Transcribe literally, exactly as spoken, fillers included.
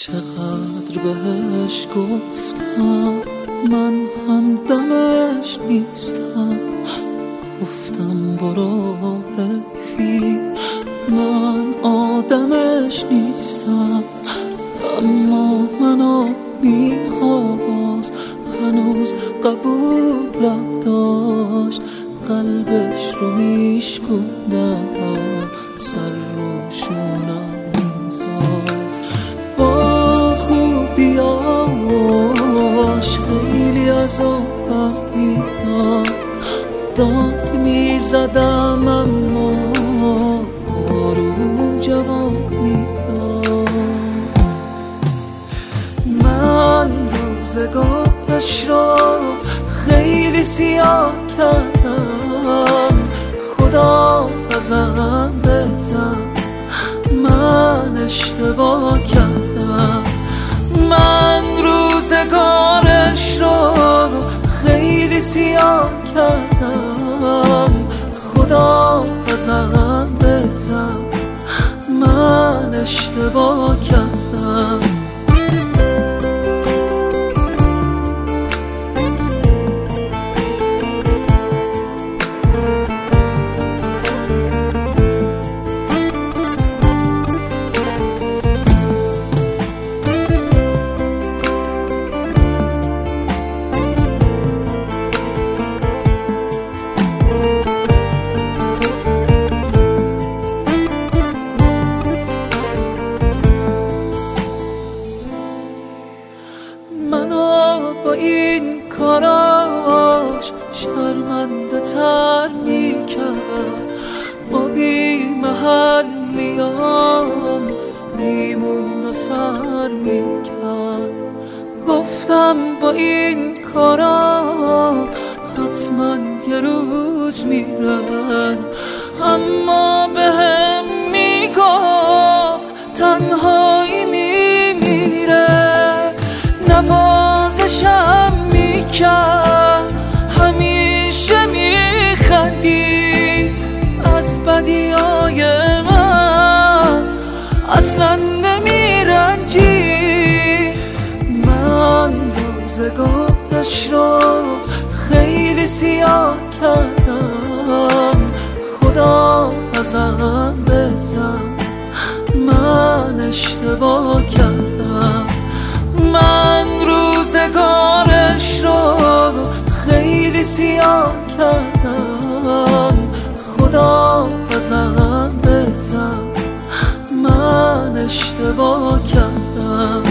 چقدر بهش گفتم من همدمش نیستم، گفتم برو حیفی من آدمش نیستم، اما منو میخواست هنوز قبولم داشت، قلبش رو میشکوندم سر رو شونم میذاشت. با خوبیاش خیلی عذابم میداد، داد میزدم اما آروم جواب میداد. من روزگارش را خیلی سیاه کردم، خدا ازم بگذر من اشتباه کردم. من روزگارش را خیلی سیاه کردم، خدا ازم بگذر من اشتباه کردم. منو با این کاراش شرمنده تر میکرد، با بی محلیام میموند و سر میکرد. گفتم با این کارام حتما یه روز میره، اما بهم میگفت تنهایی میمیره. نوازشم میکرد همیشه میخندی، از بدیای من اصلا نمیرنجی. من روزگارش را خیلی سیاه کردم، خدا ازم بگذر من اشتباه کردم. من روزگارش رو خیلی سیاه کردم، خدا ازم بگذر من اشتباه کردم.